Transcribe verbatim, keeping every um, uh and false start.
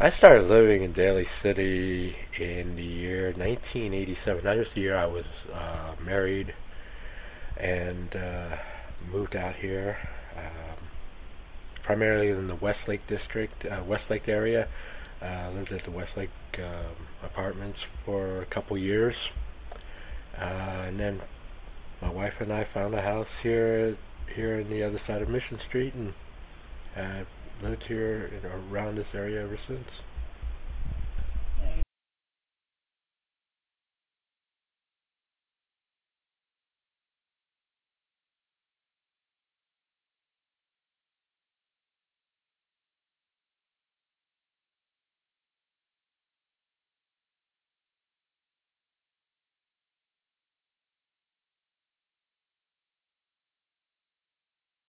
I started living in Daly City in the year nineteen eighty-seven. That is the year I was uh, married and uh, moved out here, um, primarily in the Westlake district, uh, Westlake area. Uh, lived at the Westlake um, apartments for a couple years, uh, and then my wife and I found a house here here on the other side of Mission Street, and uh, lived here in, around this area ever since.